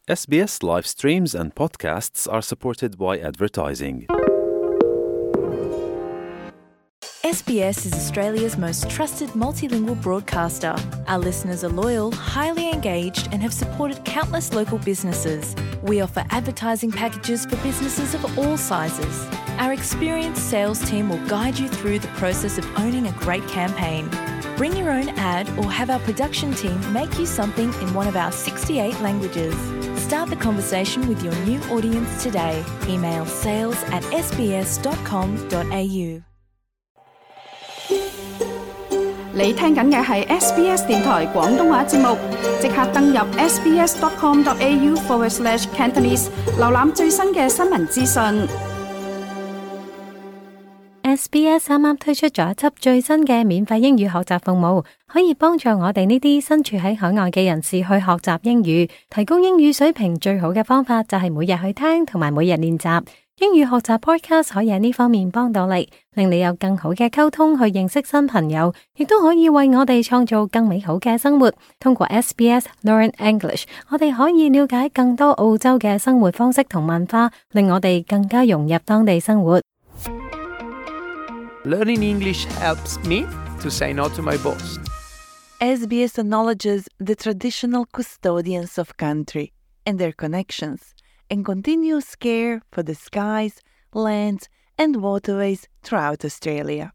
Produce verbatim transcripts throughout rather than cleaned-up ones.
S B S live streams and podcasts are supported by advertising. S B S is Australia's most trusted multilingual broadcaster. Our listeners are loyal, highly engaged, and have supported countless local businesses. We offer advertising packages for businesses of all sizes. Our experienced sales team will guide you through the process of owning a great campaign. Bring your own ad or have our production team make you something in one of our sixty-eight languages. Start the conversation with your new audience today. Email sales at s b s dot com dot a u。 你聽緊嘅係 S B S 電台廣東話節目，即刻登入 s b s dot com dot a u forward slash Cantonese， 瀏覽最新嘅新聞資訊。 S B S 啱啱推出咗一輯最新嘅免費英語學習服務，可以幫助我哋呢啲身處喺海外嘅人士去學習英語。提高英語水平最好嘅方法就係每日去聽同埋每日練習。英語學習 podcast 可以喺呢方面幫到你，令你有更好嘅溝通去認識新朋友，亦都可以為我哋創造更美好嘅生活。通過 S B S Learn English， 我哋可以了解更多澳洲嘅生活方式同文化，令我哋更加融入當地生活。 Learning English helps me to say no to my boss. S B S acknowledges the traditional custodians of country and their connections, and continuous care for the skies, lands, and waterways throughout Australia.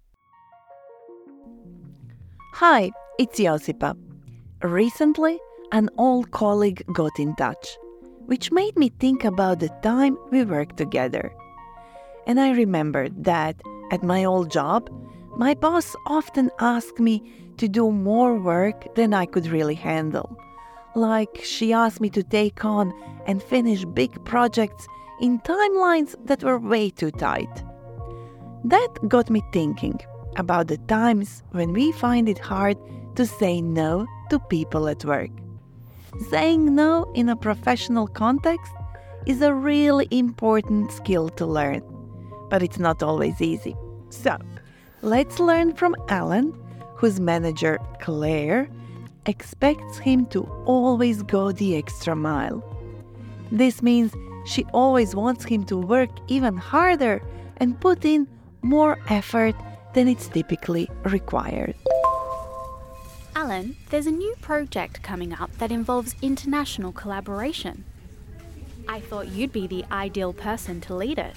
Hi, it's Josipa. Recently, an old colleague got in touch, which made me think about the time we worked together. And I remembered that at my old job, my boss often asked me to do more work than I could really handle. Like she asked me to take on and finish big projects in timelines that were way too tight. That got me thinking about the times when we find it hard to say no to people at work. Saying no in a professional context is a really important skill to learn, but it's not always easy. So, let's learn from Alan, whose manager, Claire, expects him to always go the extra mile. This means she always wants him to work even harder and put in more effort than it's typically required. Alan, there's a new project coming up that involves international collaboration. I thought you'd be the ideal person to lead it.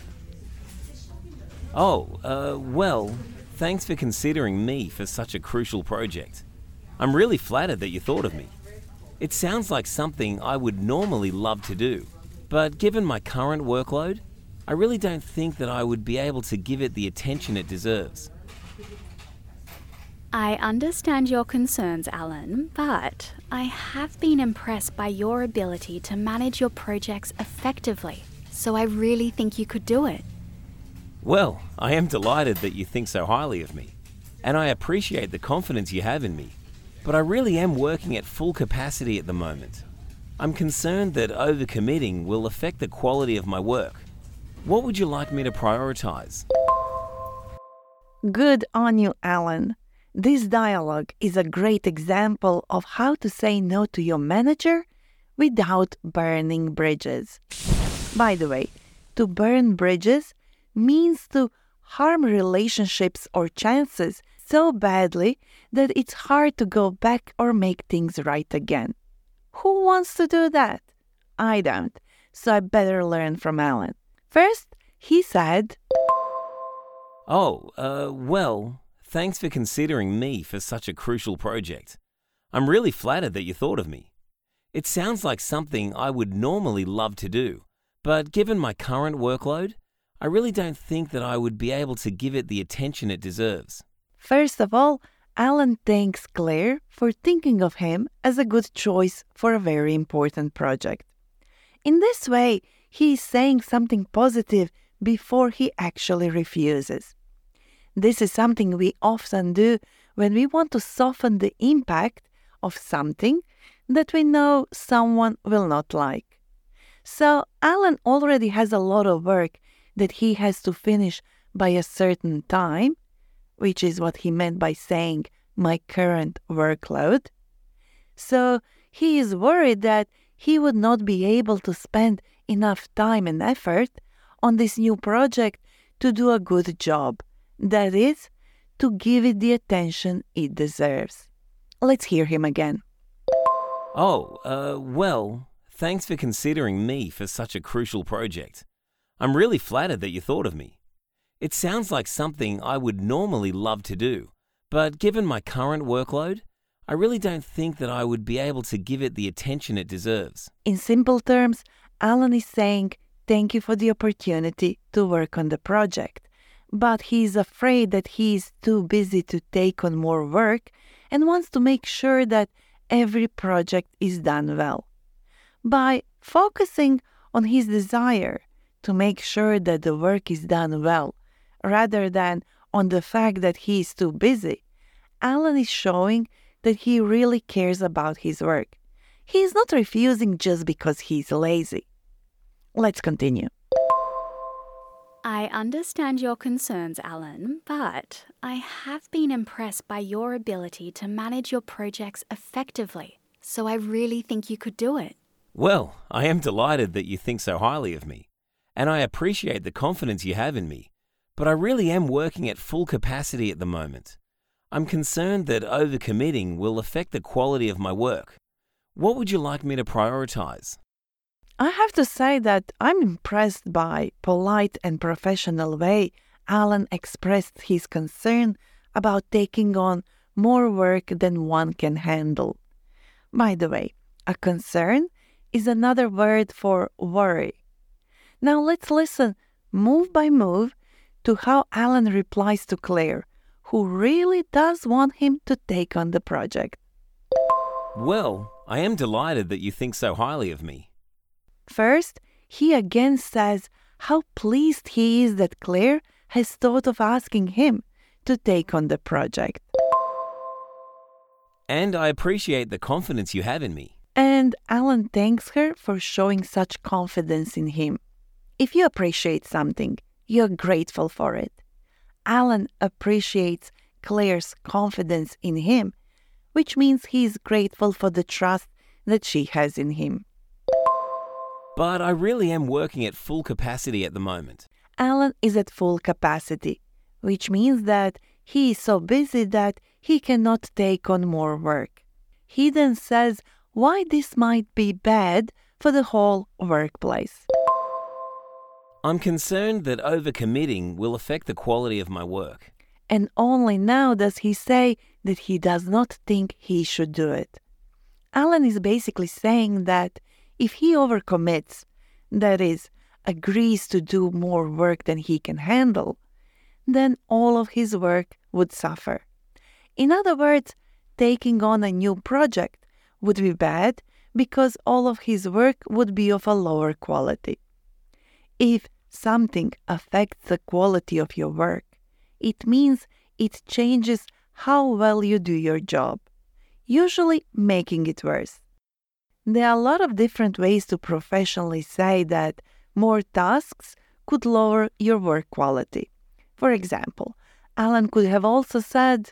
Oh, uh, well, thanks for considering me for such a crucial project. I'm really flattered that you thought of me. It sounds like something I would normally love to do, but given my current workload, I really don't think that I would be able to give it the attention it deserves. I understand your concerns, Alan, but I have been impressed by your ability to manage your projects effectively, so I really think you could do it. Well, I am delighted that you think so highly of me, and I appreciate the confidence you have in me, but I really am working at full capacity at the moment. I'm concerned that overcommitting will affect the quality of my work. What would you like me to prioritize? Good on you, Alan. This dialogue is a great example of how to say no to your manager without burning bridges. By the way, to burn bridges means to harm relationships or chances so badly that it's hard to go back or make things right again. Who wants to do that? I don't, so I better learn from Alan. First, he said, Oh, uh, well, thanks for considering me for such a crucial project. I'm really flattered that you thought of me. It sounds like something I would normally love to do, but given my current workload, I really don't think that I would be able to give it the attention it deserves. First of all, Alan thanks Claire for thinking of him as a good choice for a very important project. In this way, he is saying something positive before he actually refuses. This is something we often do when we want to soften the impact of something that we know someone will not like. So Alan already has a lot of work that he has to finish by a certain time, which is what he meant by saying my current workload. So he is worried that he would not be able to spend enough time and effort on this new project to do a good job. That is, to give it the attention it deserves. Let's hear him again. Oh, uh, well, thanks for considering me for such a crucial project. I'm really flattered that you thought of me. It sounds like something I would normally love to do, but given my current workload, I really don't think that I would be able to give it the attention it deserves. In simple terms, Alan is saying thank you for the opportunity to work on the project, but he is afraid that he is too busy to take on more work and wants to make sure that every project is done well. By focusing on his desire to make sure that the work is done well, rather than on the fact that he is too busy, Alan is showing that he really cares about his work. He is not refusing just because he is lazy. Let's continue. I understand your concerns, Alan, but I have been impressed by your ability to manage your projects effectively, so I really think you could do it. Well, I am delighted that you think so highly of me, and I appreciate the confidence you have in me, but I really am working at full capacity at the moment. I'm concerned that overcommitting will affect the quality of my work. What would you like me to prioritize? I have to say that I'm impressed by polite and professional way Alan expressed his concern about taking on more work than one can handle. By the way, a concern is another word for worry. Now let's listen move by move to how Alan replies to Claire, who really does want him to take on the project. Well, I am delighted that you think so highly of me. First, he again says how pleased he is that Claire has thought of asking him to take on the project. And I appreciate the confidence you have in me. And Alan thanks her for showing such confidence in him. If you appreciate something, you're grateful for it. Alan appreciates Claire's confidence in him, which means he is grateful for the trust that she has in him. But I really am working at full capacity at the moment. Alan is at full capacity, which means that he is so busy that he cannot take on more work. He then says why this might be bad for the whole workplace. I'm concerned that overcommitting will affect the quality of my work. And only now does he say that he does not think he should do it. Alan is basically saying that if he overcommits, that is, agrees to do more work than he can handle, then all of his work would suffer. In other words, taking on a new project would be bad because all of his work would be of a lower quality. If something affects the quality of your work, it means it changes how well you do your job, usually making it worse. There are a lot of different ways to professionally say that more tasks could lower your work quality. For example, Alan could have also said,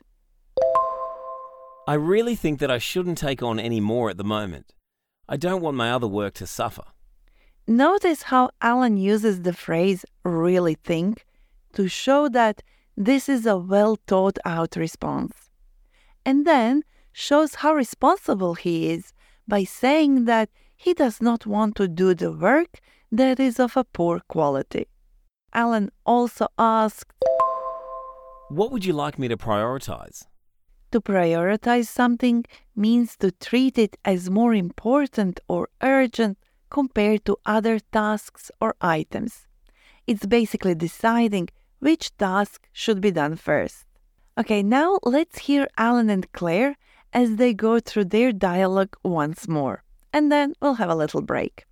I really think that I shouldn't take on any more at the moment. I don't want my other work to suffer. Notice how Alan uses the phrase really think to show that this is a well thought out response. And then shows how responsible he is by saying that he does not want to do the work that is of a poor quality. Alan also asked, What would you like me to prioritize? To prioritize something means to treat it as more important or urgent compared to other tasks or items. It's basically deciding which task should be done first. Okay, now let's hear Alan and Claire as they go through their dialogue once more, and then we'll have a little break.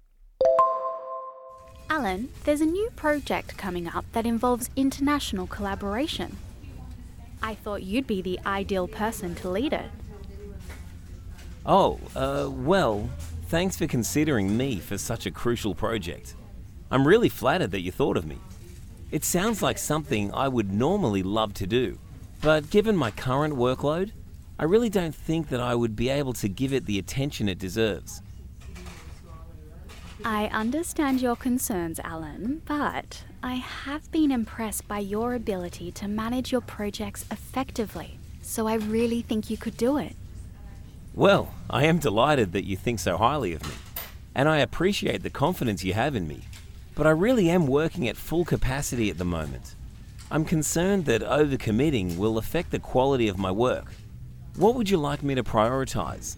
Alan, there's a new project coming up that involves international collaboration. I thought you'd be the ideal person to lead it. Oh, uh, well, thanks for considering me for such a crucial project. I'm really flattered that you thought of me. It sounds like something I would normally love to do, but given my current workload, I really don't think that I would be able to give it the attention it deserves. I understand your concerns, Alan, but I have been impressed by your ability to manage your projects effectively, so I really think you could do it. Well, I am delighted that you think so highly of me, and I appreciate the confidence you have in me, but I really am working at full capacity at the moment. I'm concerned that overcommitting will affect the quality of my work. What would you like me to prioritize?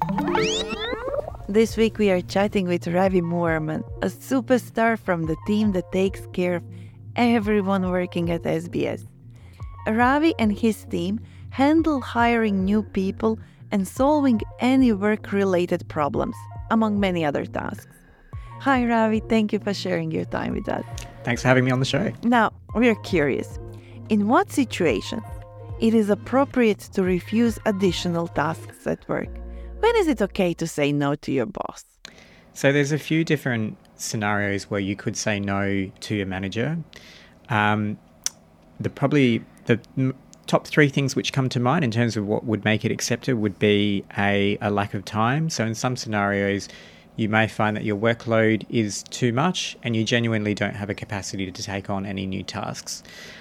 This week we are chatting with Ravi Moorman, a superstar from the team that takes care of everyone working at S B S. Ravi and his team handle hiring new people and solving any work-related problems, among many other tasks. Hi Ravi, thank you for sharing your time with us. Thanks for having me on the show. Now, we are curious. In what situations it is appropriate to refuse additional tasks at work? When is it okay to say no to your boss? So there's a few different scenarios where you could say no to your manager. Um, the probably the m- top three things which come to mind in terms of what would make it accepted would be a, a lack of time. So in some scenarios, you may find that your workload is too much and you genuinely don't have a capacity to take on any new tasks.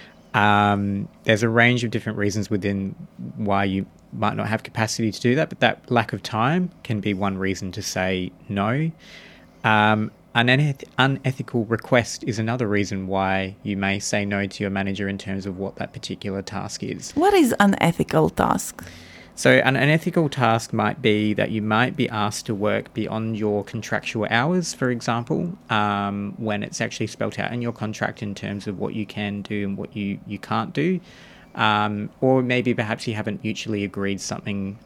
Um, there's a range of different reasons within why you might not have capacity to do that, but that lack of time can be one reason to say no. Um, an uneth- unethical request is another reason why you may say no to your manager in terms of what that particular task is. What is unethical task? So an unethical task might be that you might be asked to work beyond your contractual hours, for example, um, when it's actually spelt out in your contract in terms of what you can do and what you, you can't do. Um, or maybe perhaps you haven't mutually agreed something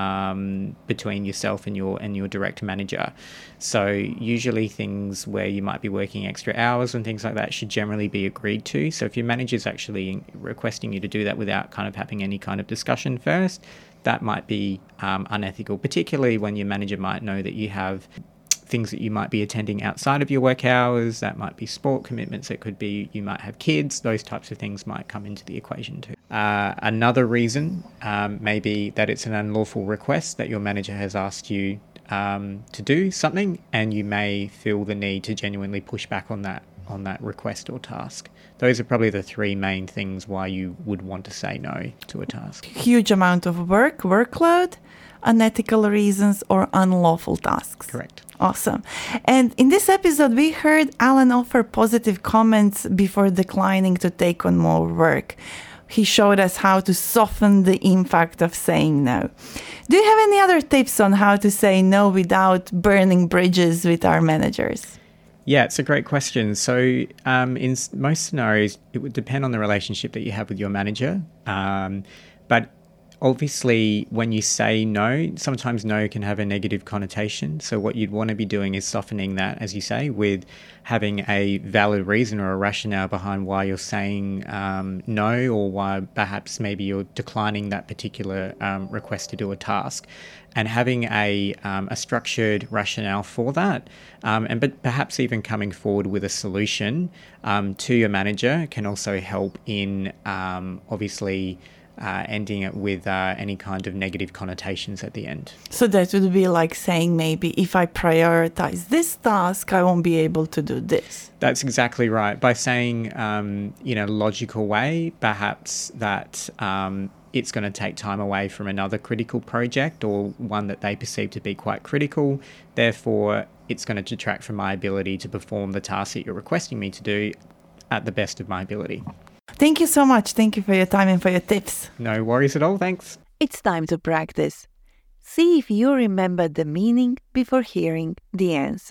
um, between yourself and your and your direct manager. So usually things where you might be working extra hours and things like that should generally be agreed to. So if your manager's actually requesting you to do that without kind of having any kind of discussion first, that might be um, unethical, particularly when your manager might know that you have things that you might be attending outside of your work hours. That might be sport commitments. It could be you might have kids. Those types of things might come into the equation too. Uh, another reason um, may be that it's an unlawful request that your manager has asked you um, to do something, and you may feel the need to genuinely push back on that on that request or task. Those are probably the three main things why you would want to say no to a task. Huge amount of work, workload, unethical reasons, or unlawful tasks. Correct. Awesome. And in this episode, we heard Alan offer positive comments before declining to take on more work. He showed us how to soften the impact of saying no. Do you have any other tips on how to say no without burning bridges with our managers? Yeah, it's a great question. So um, in most scenarios, it would depend on the relationship that you have with your manager. Um, but obviously, when you say no, sometimes no can have a negative connotation. So what you'd want to be doing is softening that, as you say, with having a valid reason or a rationale behind why you're saying um, no, or why perhaps maybe you're declining that particular um, request to do a task, and having a um, a structured rationale for that, um, and but perhaps even coming forward with a solution um, to your manager can also help in um, obviously Uh, ending it with uh, any kind of negative connotations at the end. So that would be like saying maybe if I prioritize this task, I won't be able to do this. That's exactly right. By saying um, in a logical way, perhaps that um, it's going to take time away from another critical project or one that they perceive to be quite critical. Therefore, it's going to detract from my ability to perform the task that you're requesting me to do at the best of my ability. Thank you so much. Thank you for your time and for your tips. No worries at all. Thanks. It's time to practice. See if you remember the meaning before hearing the answer.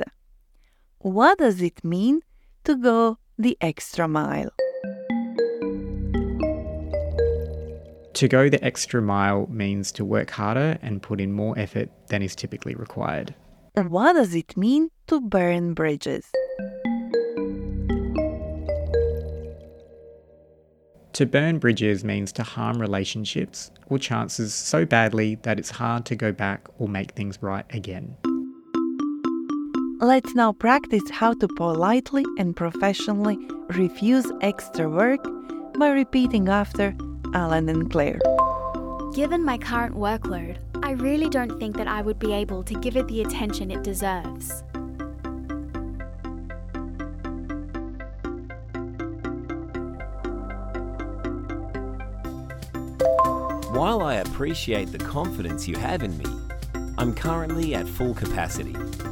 What does it mean to go the extra mile? To go the extra mile means to work harder and put in more effort than is typically required. And what does it mean to burn bridges? To burn bridges means to harm relationships or chances so badly that it's hard to go back or make things right again. Let's now practice how to politely and professionally refuse extra work by repeating after Alan and Claire. Given my current workload, I really don't think that I would be able to give it the attention it deserves. while I appreciate the confidence you have in me, I'm currently at full capacity.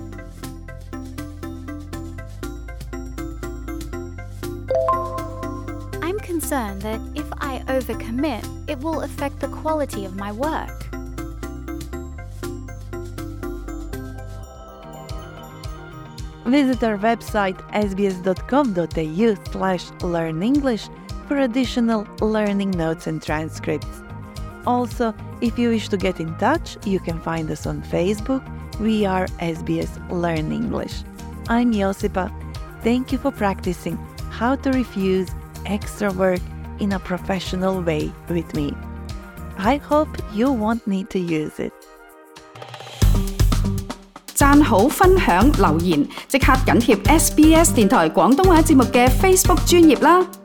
I'm concerned that if I overcommit, it will affect the quality of my work. Visit our website sbs.com.au slash learn English for additional learning notes and transcripts. Also, if you wish to get in touch, you can find us on Facebook. We are S B S Learn English. I'm Josipa. Thank you for practicing how to refuse extra work in a professional way with me. I hope you won't need to use it. 讚好、分享、留言，即刻緊貼 S B S 電台廣東話節目嘅 Facebook 專頁啦！